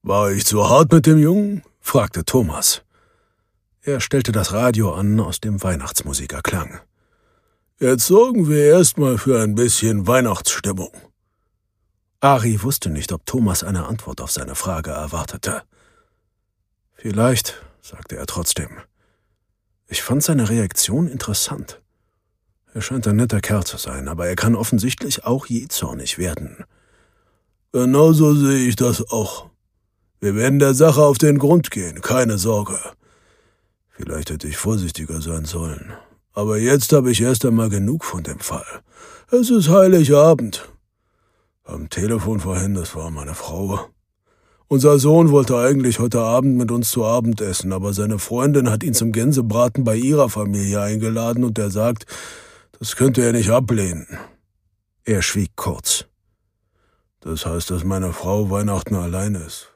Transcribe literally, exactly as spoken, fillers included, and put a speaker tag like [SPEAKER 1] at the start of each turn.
[SPEAKER 1] »War ich zu hart mit dem Jungen?« fragte Thomas. Er stellte das Radio an, aus dem Weihnachtsmusik erklang. »Jetzt sorgen wir erstmal für ein bisschen Weihnachtsstimmung.« Ari wusste nicht, ob Thomas eine Antwort auf seine Frage erwartete. »Vielleicht«, sagte er trotzdem. Ich fand seine Reaktion interessant. Er scheint ein netter Kerl zu sein, aber er kann offensichtlich auch jähzornig werden. »Genauso sehe ich das auch. Wir werden der Sache auf den Grund gehen, keine Sorge. Vielleicht hätte ich vorsichtiger sein sollen. Aber jetzt habe ich erst einmal genug von dem Fall. Es ist Heiligabend.« Am Telefon vorhin, das war meine Frau. Unser Sohn wollte eigentlich heute Abend mit uns zu Abend essen, aber seine Freundin hat ihn zum Gänsebraten bei ihrer Familie eingeladen und er sagt, das könnte er nicht ablehnen. Er schwieg kurz. Das heißt, dass meine Frau Weihnachten allein ist.